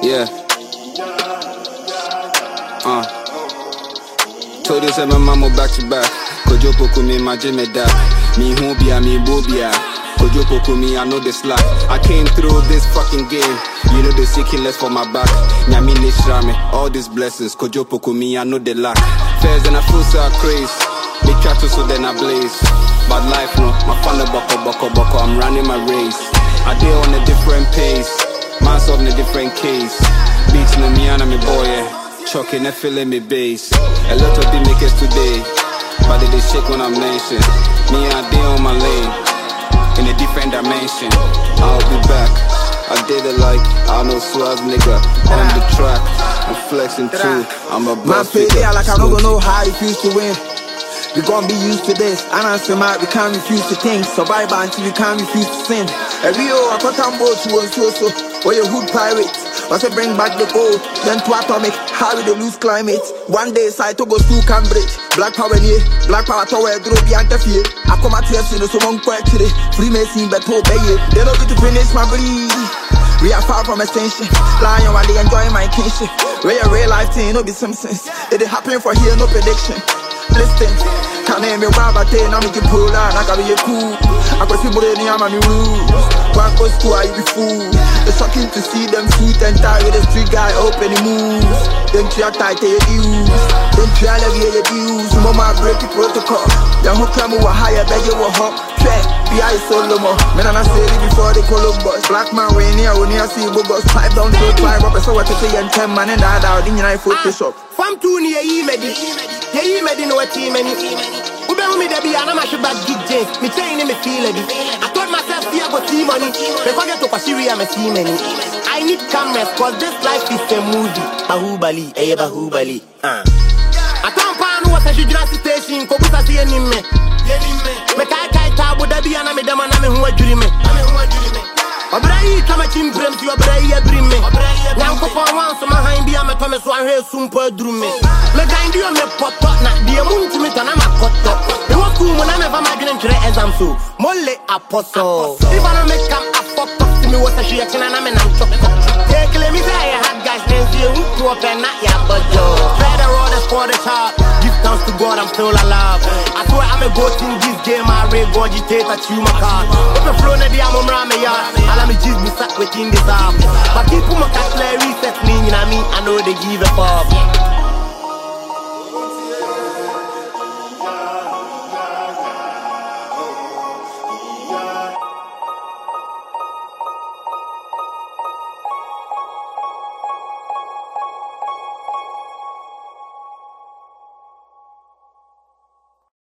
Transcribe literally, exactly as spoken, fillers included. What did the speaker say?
Yeah. Uh. Told you say my mama back to back. Kojo poku me imagine me da. Me hobia, me bobia. Kojo poku me, I know the slack. I came through this fucking game. You know the seeking less for my back. Nyami nishrame, all these blessings. Kojo poku me, I know the lack. Fairs and I feel so crazy. Big chat so then I blaze. But life no, my father boko boko boko. I'm running my race. I deal on a different pace. Man's on a different case. Beats no me and me boy, yeah. Chucking and feeling me bass. A lot of the makers today, but they shake when I mention. Me and they on my lane, in a different dimension. I'll be back. I did it like I know Swaz nigga on the track. I'm flexing too. I'm a boss. Man, play like I don't know how it feels to win. We gon' be used to this. And answer my, we can't refuse to think. Survive until we can't refuse to sin. Every year I put on board to one so so. For your hood pirates. Once we bring back the gold, then to atomic, how we lose climate. One day side to go to Cambridge. Black power near, black power tower, grow beyond the fear. I come at you, so someone quite today. Freemason, but obey it. They don't get to finish my breed. We are far from extinction. Lying while they enjoy my kinship. Where a real life thing, no be some sense. It happen for here, no prediction. Listen, can't name me one, but then I'm making pull out. I gotta be cool. I got people in the arm and rules. One goes to I be fool. It's shocking to see them suit and tie with the street guy open the moves. Then try tight to your views. Then try to get your views. Mama break the protocol. Then hook them over higher, beg you were hot. Check, be I Solomon. Men and I say it before the Columbus. Black man when here, when you see bubbles. Pipe down to five up. So what to say and ten man and that out in your Photoshop. From two near ye medi. Yeah, ye medi no team any. Who be me there be an amateur bad gig James. Me chain me feel it. I told myself see I got team money. Before I get to Syria me see many. I need cameras cause this life is a movie. Bahubali, eh Bahubali. Uh. I can't find what I should just station. Kobusa see any me. Me kai kai tabu da be an me dem na me hu adwiri me. Obrai kama chimbrem ti obrai adwiri me. Nyanko for once my hand be am to me so ahwe sumpa aduru me. Me gan di o me poto na di emu ntimi to na makoto. Me wo ku mo na me ba madwene ntwere exam so. Mole apostle. If I don't make come a fuck up to me what I should can na me na chop. Take let me say I had guys then see who to open na ya bojo. Try the road for the top. Give thanks to God I'm still alive. I swear I'm a goat in this game. I read Gorgitate at you my card. If the flow na di am mra me ya. Ala me just be sat within this app. But people my cat play reset me, you know me, I know they give a fuck.